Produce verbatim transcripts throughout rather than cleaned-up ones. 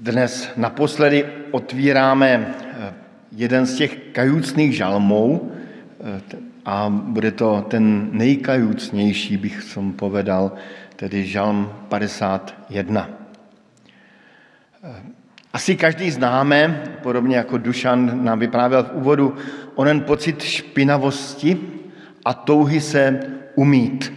Dnes naposledy otvíráme jeden z těch kajucných žalmů a bude to ten nejkajucnější, bych som povedal, tedy žalm padesát jedna. Asi každý známe, podobně jako Dušan nám vyprávěl v úvodu, onen pocit špinavosti a touhy se umýt.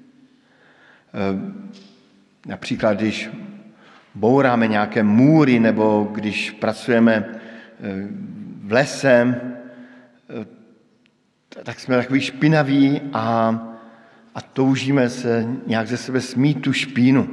Například, když bouráme nějaké můry, nebo když pracujeme v lese, tak jsme takový špinaví a, a toužíme se nějak ze sebe smít tu špínu.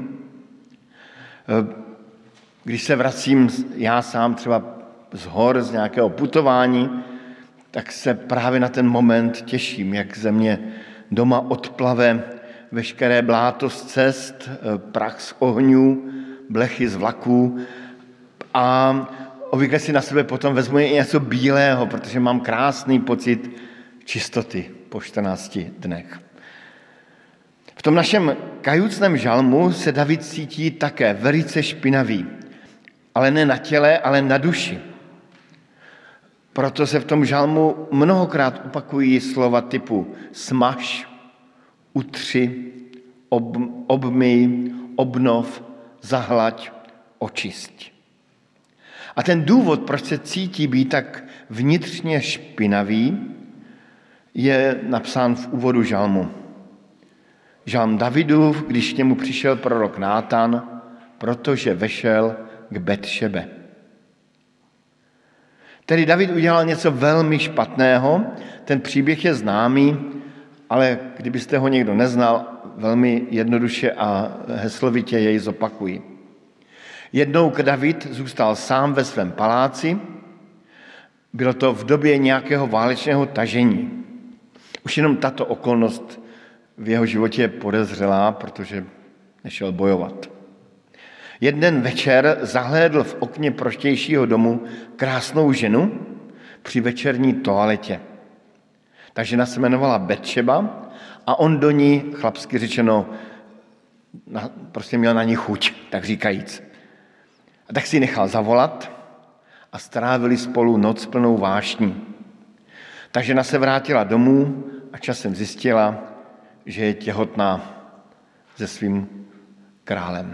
Když se vracím já sám třeba z hor, z nějakého putování, tak se právě na ten moment těším, jak ze mě doma odplave veškeré bláto z cest, prach z ohňů, blechy z vlaků a obvykle si na sebe potom vezmu i něco bílého, protože mám krásný pocit čistoty po čtrnácti dnech. V tom našem kajucném žalmu se David cítí také velice špinavý, ale ne na těle, ale na duši. Proto se v tom žalmu mnohokrát opakují slova typu smaž, utři, ob, obmyj, obnov, zahlaď, očisť. A ten důvod, proč se cítí být tak vnitřně špinavý, je napsán v úvodu žalmu. Žalm Davidův, když k němu přišel prorok Nátan, protože vešel k Betšebe. Tedy David udělal něco velmi špatného, ten příběh je známý, ale kdybyste ho někdo neznal, velmi jednoduše a heslovitě jej zopakuji. Jednou David zůstal sám ve svém paláci, bylo to v době nějakého válečného tažení. Už jenom tato okolnost v jeho životě je podezřelá, protože nešel bojovat. Jeden večer zahlédl v okně proštějšího domu krásnou ženu při večerní toaletě. Ta žena se jmenovala Betšeba a on do ní, chlapsky řečeno, na, prostě měl na ní chuť, tak říkajíc. A tak si ji nechal zavolat a strávili spolu noc plnou vášní. Ta žena se vrátila domů a časem zjistila, že je těhotná se svým králem.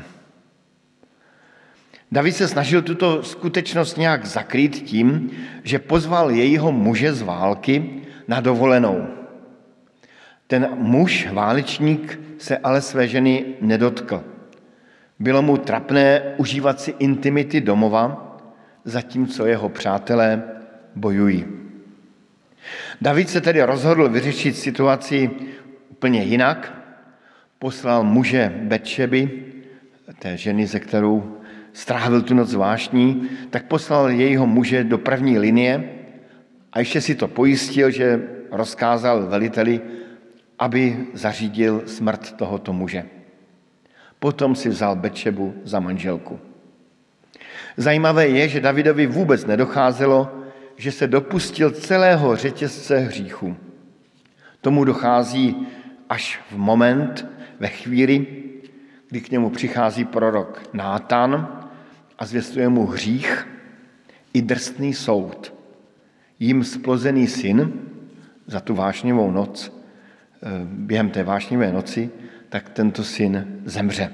David se snažil tuto skutečnost nějak zakrýt tím, že pozval jejího muže z války na dovolenou. Ten muž, válečník, se ale své ženy nedotkl. Bylo mu trapné užívat si intimity domova, zatímco jeho přátelé bojují. David se tedy rozhodl vyřešit situaci úplně jinak. Poslal muže Betšeby, té ženy, ze kterou strávil tu noc vášní, tak poslal jejího muže do první linie a ještě si to pojistil, že rozkázal veliteli, aby zařídil smrt tohoto muže. Potom si vzal Betšebu za manželku. Zajímavé je, že Davidovi vůbec nedocházelo, že se dopustil celého řetězce hříchu. Tomu dochází až v moment, ve chvíli, kdy k němu přichází prorok Nátan a zvěstuje mu hřích i drsný soud. Jím splozený syn za tu vášnivou noc, během té vášnivé noci, tak tento syn zemře.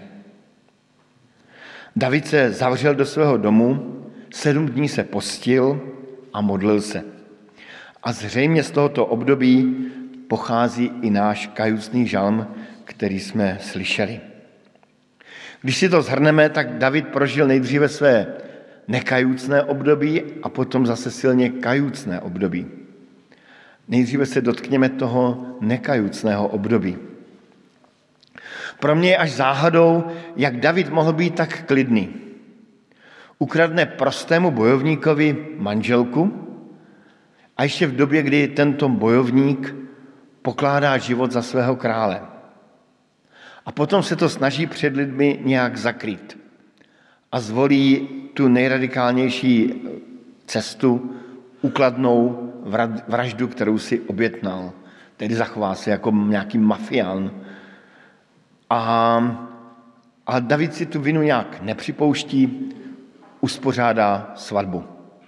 David se zavřel do svého domu, sedm dní se postil a modlil se. A zřejmě z tohoto období pochází i náš kajucný žalm, který jsme slyšeli. Když si to shrneme, tak David prožil nejdříve své nekajucné období a potom zase silně kajucné období. Nejdříve se dotkněme toho nekajucného období. Pro mě je až záhadou, jak David mohl být tak klidný. Ukradne prostému bojovníkovi manželku a ještě v době, kdy tento bojovník pokládá život za svého krále. A potom se to snaží před lidmi nějak zakrýt. A zvolí tu nejradikálnější cestu, ukladnou vraždu, kterou si objednal. Tedy zachová se jako nějaký mafián. A, a David si tu vinu nějak nepřipouští, uspořádá svatbu.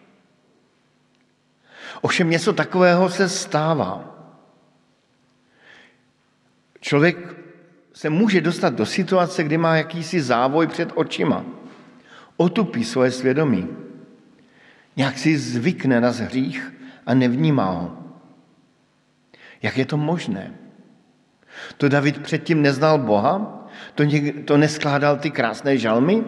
Ovšem něco takového se stává. Člověk se může dostat do situace, kdy má jakýsi závoj před očima. Otupí svoje svědomí. Nějak si zvykne na hřích a nevnímá ho. Jak je to možné? To David předtím neznal Boha? To, něk- to neskládal ty krásné žalmy?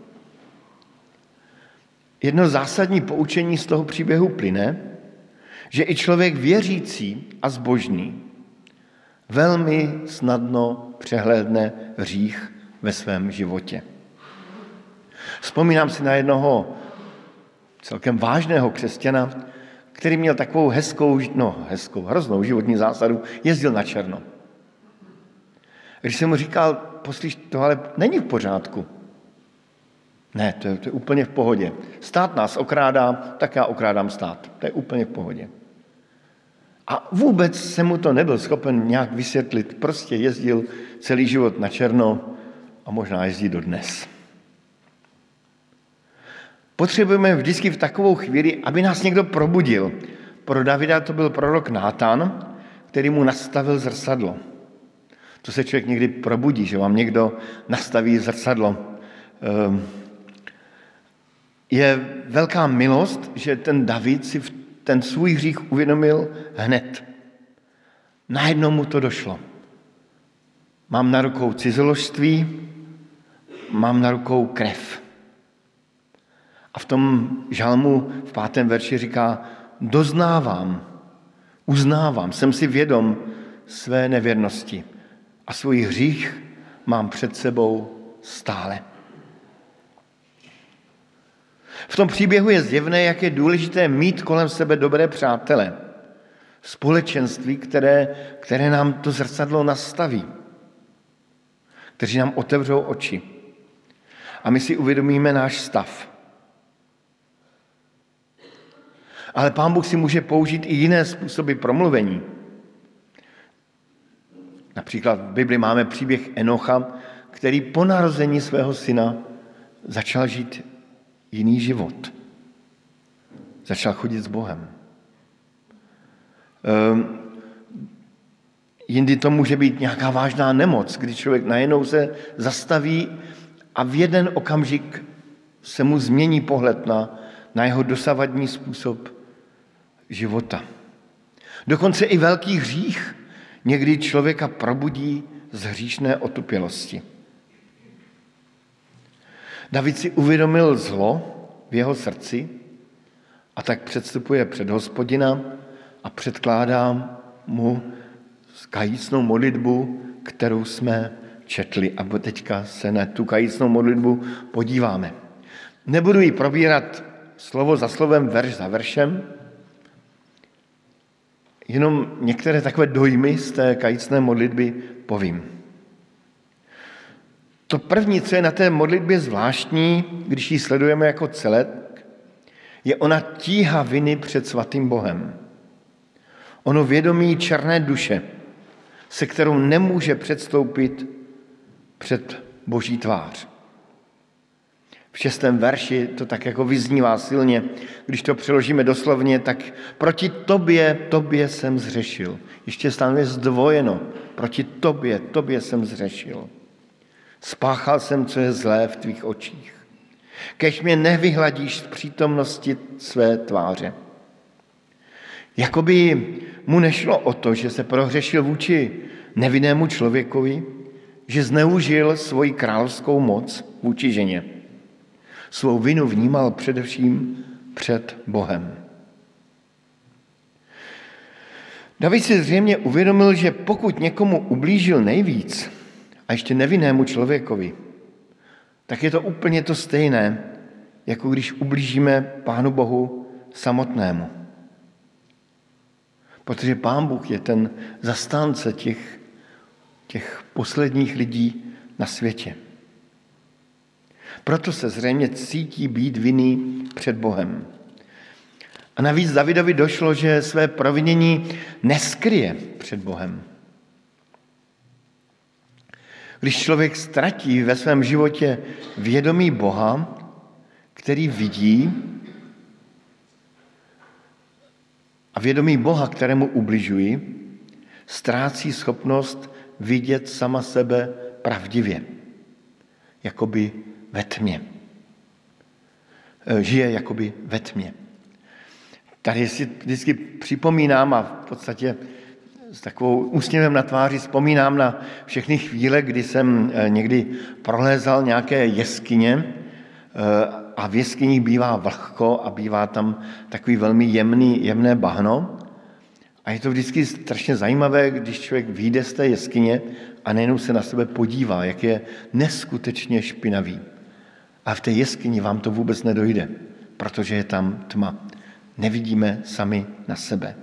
Jedno zásadní poučení z toho příběhu plyne, že i člověk věřící a zbožný velmi snadno přehlédne hřích ve svém životě. Vzpomínám si na jednoho celkem vážného křesťana, který měl takovou hezkou, no hezkou, hroznou životní zásadu, jezdil na černo. Když jsem mu říkal, poslíš, to ale není v pořádku. Ne, to je, to je úplně v pohodě. Stát nás okrádá, tak já okrádám stát. To je úplně v pohodě. A vůbec se mu to nebyl schopen nějak vysvětlit. Prostě jezdil celý život na černo a možná jezdí dodnes. Potřebujeme vždycky v takovou chvíli, aby nás někdo probudil. Pro Davida to byl prorok Nátan, který mu nastavil zrcadlo. To se člověk někdy probudí, že vám někdo nastaví zrcadlo. Je velká milost, že ten David si ten svůj hřích uvědomil hned. Najednou mu to došlo. Mám na rukou cizoložství, mám na rukou krev. A v tom žalmu v pátém verši říká, doznávám, uznávám, jsem si vědom své nevěrnosti a svůj hřích mám před sebou stále. V tom příběhu je zjevné, jak je důležité mít kolem sebe dobré přátele, společenství, které, které nám to zrcadlo nastaví, kteří nám otevřou oči. A my si uvědomíme náš stav. Ale Pán Bůh si může použít i jiné způsoby promluvení. Například v Bibli máme příběh Enocha, který po narození svého syna začal žít jiný život. Začal chodit s Bohem. Um, jindy to může být nějaká vážná nemoc, kdy člověk najednou se zastaví a v jeden okamžik se mu změní pohled na, na jeho dosavadní způsob života. Dokonce i velký hřích někdy člověka probudí z hříšné otupělosti. David si uvědomil zlo v jeho srdci a tak předstupuje před Hospodina a předkládá mu kajícnou modlitbu, kterou jsme četli. A teďka se na tu kajícnou modlitbu podíváme. Nebudu ji probírat slovo za slovem, verš za veršem, jenom některé takové dojmy z té kajícné modlitby povím. To první, co je na té modlitbě zvláštní, když ji sledujeme jako celek, je ona tíha viny před svatým Bohem. Ono vědomí černé duše, se kterou nemůže předstoupit před Boží tvář. V šestém verši to tak jako vyznívá silně, když to přeložíme doslovně, tak proti tobě, tobě jsem zřešil. Ještě stane zdvojeno, proti tobě, tobě jsem zřešil. Spáchal jsem, co je zlé v tvých očích. Kež mě nevyhladíš z přítomnosti své tváře. Jakoby mu nešlo o to, že se prohřešil vůči nevinnému člověkovi, že zneužil svoji královskou moc vůči ženě. Svou vinu vnímal především před Bohem. David si zřejmě uvědomil, že pokud někomu ublížil nejvíc, a ještě nevinnému člověkovi, tak je to úplně to stejné, jako když ublížíme Pánu Bohu samotnému. Protože Pán Bůh je ten zastánce těch, těch posledních lidí na světě. Proto se zřejmě cítí být vinný před Bohem. A navíc Davidovi došlo, že své provinění neskryje před Bohem. Když člověk ztratí ve svém životě vědomí Boha, který vidí a vědomí Boha, kterému ubližují, ztrácí schopnost vidět sama sebe pravdivě, jakoby ve tmě. Žije jakoby ve tmě. Tady si vždycky připomínám a v podstatě s takovou úsměvem na tváři vzpomínám na všechny chvíle, kdy jsem někdy prolézal nějaké jeskyně a v jeskyních bývá vlhko a bývá tam takový velmi jemný, jemné bahno. A je to vždycky strašně zajímavé, když člověk vyjde z té jeskyně a nejenom se na sebe podívá, jak je neskutečně špinavý. A v té jeskyni vám to vůbec nedojde, protože je tam tma. Nevidíme sami na sebe.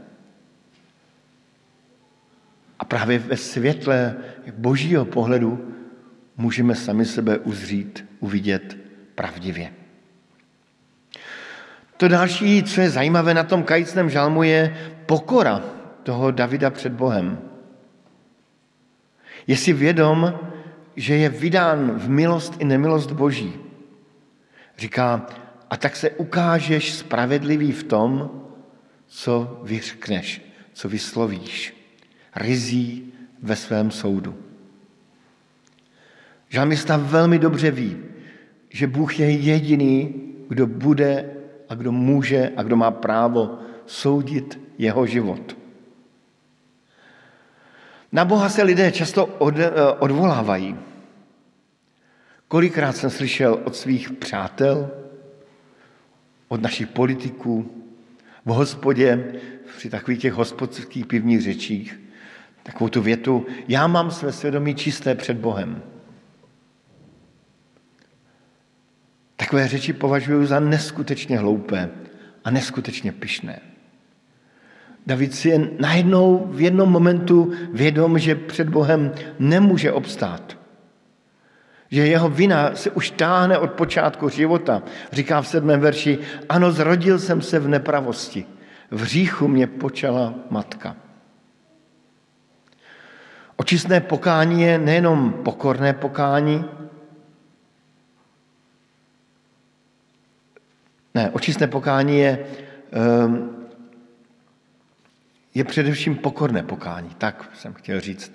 A právě ve světle božího pohledu můžeme sami sebe uzřít, uvidět pravdivě. To další, co je zajímavé na tom kajícném žalmu, je pokora toho Davida před Bohem. Je si vědom, že je vydán v milost i nemilost Boží. Říká, a tak se ukážeš spravedlivý v tom, co vyřkneš, co vyslovíš. Ryzí ve svém soudu. Žalmista velmi dobře ví, že Bůh je jediný, kdo bude a kdo může a kdo má právo soudit jeho život. Na Boha se lidé často od, odvolávají. Kolikrát jsem slyšel od svých přátel, od našich politiků, v hospodě, při takových těch hospodských pivních řečích, takovou tu větu, já mám své svědomí čisté před Bohem. Takové řeči považuji za neskutečně hloupé a neskutečně pyšné. David si je najednou v jednom momentu vědom, že před Bohem nemůže obstát. Že jeho vina se už táhne od počátku života. Říká v sedmém verši, ano, zrodil jsem se v nepravosti. V hříchu mě počala matka. Očistné pokání je nejenom pokorné pokání, ne, očistné pokání je, je především pokorné pokání, tak jsem chtěl říct.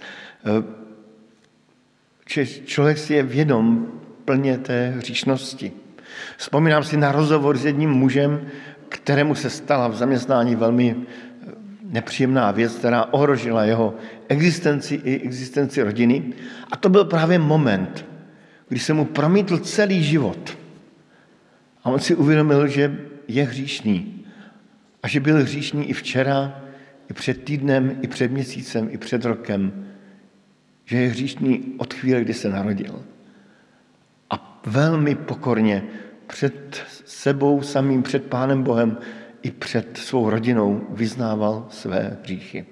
Člověk si je vědom plně té hříšnosti. Vzpomínám si na rozhovor s jedním mužem, kterému se stala v zaměstnání velmi nepříjemná věc, která ohrožila jeho existenci i existenci rodiny. A to byl právě moment, kdy se mu promítl celý život. A on si uvědomil, že je hříšný. A že byl hříšný i včera, i před týdnem, i před měsícem, i před rokem. Že je hříšný od chvíle, kdy se narodil. A velmi pokorně před sebou samým, před Pánem Bohem i před svou rodinou vyznával své hříchy.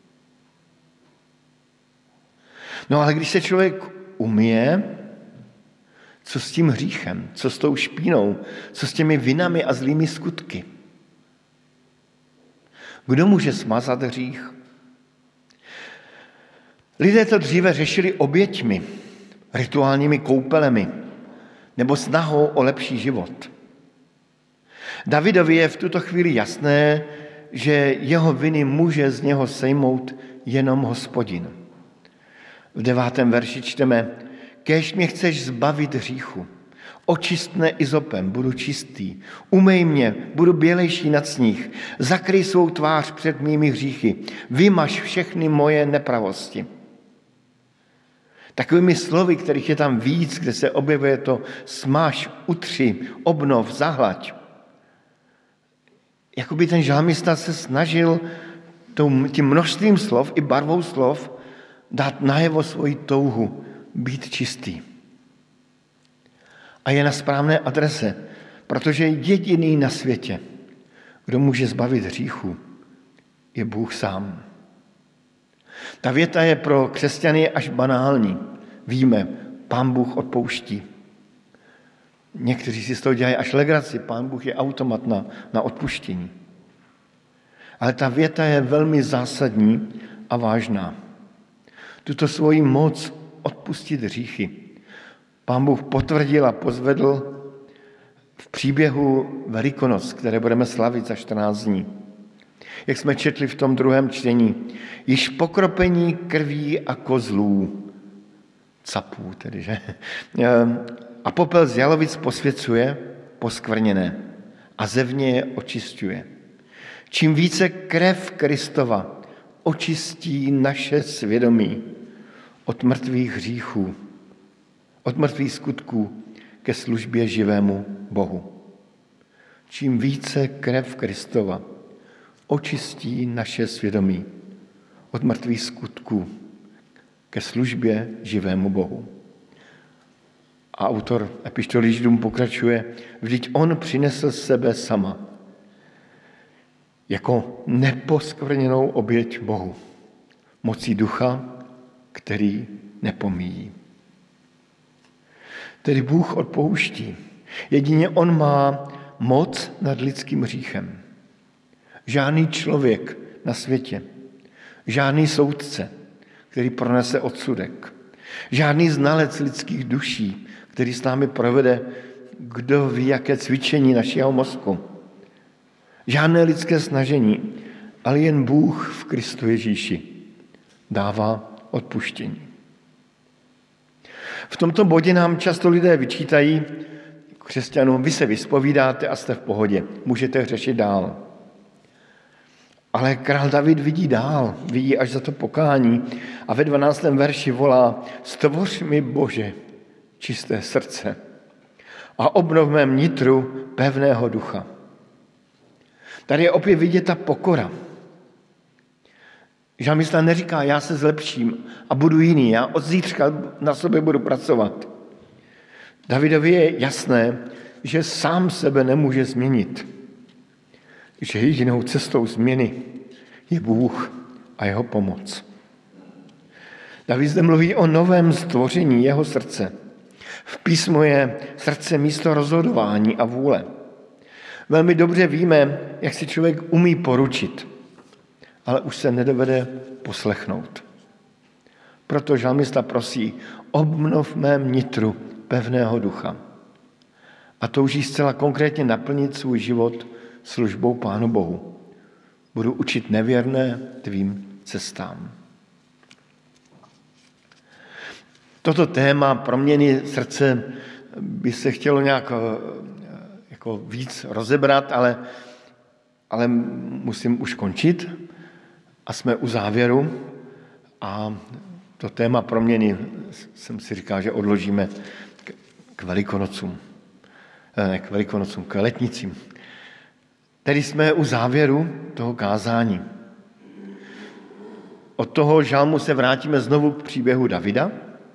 No ale když se člověk umije, co s tím hříchem, co s tou špínou, co s těmi vinami a zlými skutky? Kdo může smazat hřích? Lidé to dříve řešili oběťmi, rituálními koupelemi nebo snahou o lepší život. Davidovi je v tuto chvíli jasné, že jeho viny může z něho sejmout jenom Hospodin. V devátém verši čteme, kéž mě chceš zbavit hříchu, očistne izopem, budu čistý, umej mě, budu bělejší nad sníh, zakryj svou tvář před mými hříchy, vymaž všechny moje nepravosti. Takovými slovy, kterých je tam víc, kde se objevuje to smaž, utři, obnov, zahlaď. Jakoby ten žalmista se snažil tím množstvím slov i barvou slov dát najevo svoji touhu, být čistý. A je na správné adrese, protože jediný na světě, kdo může zbavit hříchu, je Bůh sám. Ta věta je pro křesťany až banální. Víme, Pán Bůh odpouští. Někteří si z toho dělají až legraci. Pán Bůh je automat na, na odpuštění. Ale ta věta je velmi zásadní a vážná. Tuto svoji moc odpustit hříchy Pán Bůh potvrdil a pozvedl v příběhu Velikonoc, které budeme slavit za čtrnáct dní. Jak jsme četli v tom druhém čtení, již pokropení krví a kozlů, capů tedy, že? A popel z jalovic posvěcuje poskvrněné a zevně je očišťuje. Čím více krev Kristova očistí naše svědomí od mrtvých hříchů, od mrtvých skutků ke službě živému Bohu. Čím více krev Kristova očistí naše svědomí od mrtvých skutků ke službě živému Bohu. A autor epištoly Židům pokračuje, vždyť on přinesl sebe sama jako neposkvrněnou oběť Bohu, mocí ducha, který nepomíjí. Tedy Bůh odpouští. Jedině on má moc nad lidským hříchem. Žádný člověk na světě, žádný soudce, který pronese odsudek, žádný znalec lidských duší, který s námi provede, kdo ví, jaké cvičení našeho mozku. Žádné lidské snažení, ale jen Bůh v Kristu Ježíši dává odpuštění. V tomto bodě nám často lidé vyčítají křesťanům, vy se vyspovídáte a jste v pohodě, můžete řešit dál. Ale král David vidí dál, vidí až za to pokání a ve dvanáctém verši volá: Stvoř mi, Bože, čisté srdce a obnov mém nitru pevného ducha. Tady je opět vidět ta pokora. Žalmista neříká, já se zlepším a budu jiný, já od zítřka na sobě budu pracovat. Davidovi je jasné, že sám sebe nemůže změnit. Že jedinou cestou změny je Bůh a jeho pomoc. David zde mluví o novém stvoření jeho srdce. V písmu je srdce místo rozhodování a vůle. Velmi dobře víme, jak si člověk umí poručit, ale už se nedovede poslechnout. Proto žalmista prosí, obnov mém nitru pevného ducha. A touží zcela konkrétně naplnit svůj život službou Pánu Bohu. Budu učit nevěrné tvým cestám. Toto téma proměny srdce by se chtělo nějak jako víc rozebrat, ale, ale musím už končit a jsme u závěru a to téma proměny jsem si říkal, že odložíme k, k Velikonocům. Ne, k Velikonocům, k letnicím. Tedy jsme u závěru toho kázání. Od toho žalmu se vrátíme znovu k příběhu Davida.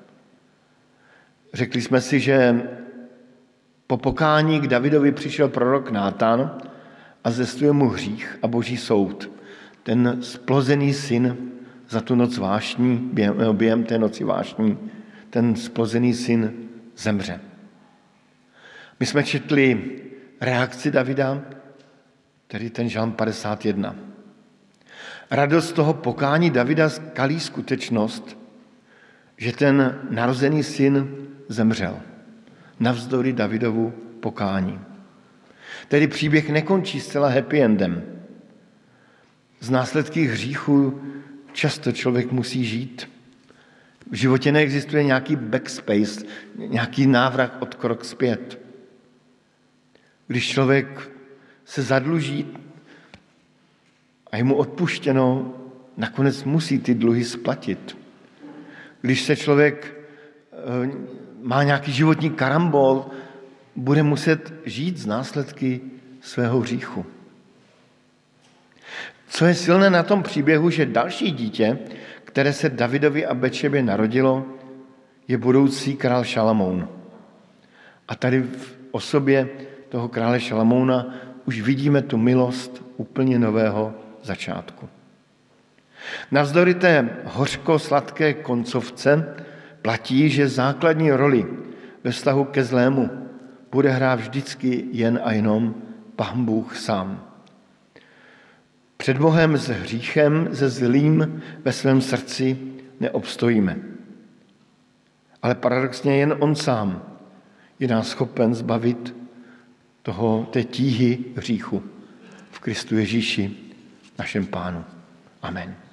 Řekli jsme si, že po pokání k Davidovi přišel prorok Nátan a zjistuje mu hřích a boží soud. Ten splozený syn za tu noc vášní, během, během té noci vášní, ten splozený syn zemře. My jsme četli reakci Davida, tedy ten žalm padesát jedna. Radost toho pokání Davida skalí skutečnost, že ten narozený syn zemřel. Navzdory Davidovu pokání. Tedy příběh nekončí zcela happy endem. Z následky hříchu často člověk musí žít. V životě neexistuje nějaký backspace, nějaký návrat od krok zpět. Když člověk se zadluží a je mu odpuštěno, nakonec musí ty dluhy splatit. Když se člověk má nějaký životní karambol, bude muset žít z následky svého hříchu. Co je silné na tom příběhu, že další dítě, které se Davidovi a Betšebě narodilo, je budoucí král Šalamoun. A tady v osobě toho krále Šalamouna už vidíme tu milost úplně nového začátku. Navzdory té hořko-sladké koncovce platí, že základní roli ve vztahu ke zlému bude hrát vždycky jen a jenom Pán Bůh sám. Před Bohem s hříchem, se zlým ve svém srdci neobstojíme. Ale paradoxně jen on sám je nás schopen zbavit toho, té tíhy hříchu v Kristu Ježíši, našem Pánu. Amen.